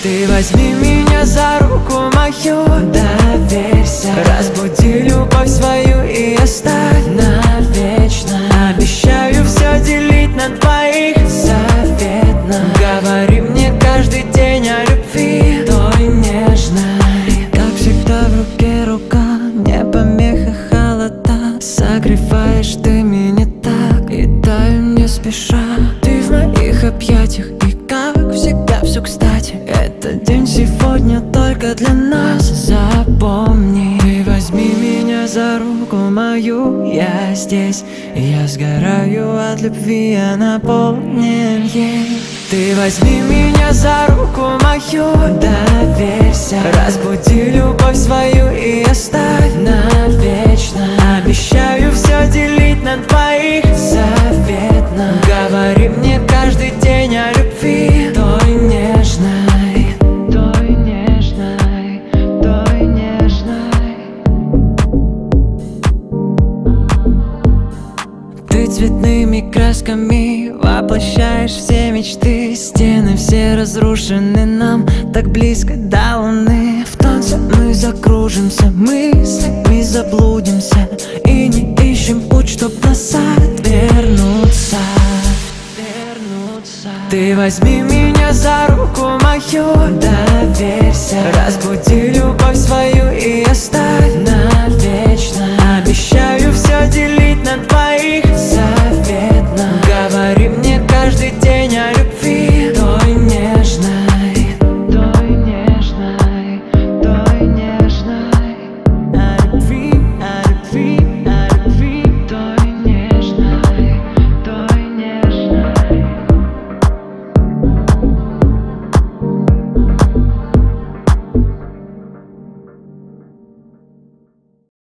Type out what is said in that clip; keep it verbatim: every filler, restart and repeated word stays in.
Ты возьми меня за руку мою, доверься, разбуди любовь свою и оставь навечно. Обещаю все делить на двоих заветно. Говори мне каждый день о любви той нежной. Как всегда в руке рука, не помеха холода. Согреваешь ты меня так и таю не спеша. Ты в моих объятиях и как всегда все кстати. Этот день сегодня только для нас, запомни. Ты возьми меня за руку мою, я здесь. Я сгораю от любви, я наполнен ей. Ты возьми меня за руку мою, доверься, разбуди любовь свою и оставь навечно. Обещаю все делить на двоих заветно. Говори мне каждый день о любви той нежной, той нежной, той нежной. Ты цветными красками воплощаешь все мечты. Стены все разрушены нам, так близко до луны. В танце мы закружимся, мыслями заблудимся и не ищем путь, чтоб назад вернуться. Ты возьми меня за руку мою, доверься, разбуди любовь свою и оставь навечно. Обещаю все делить на двоих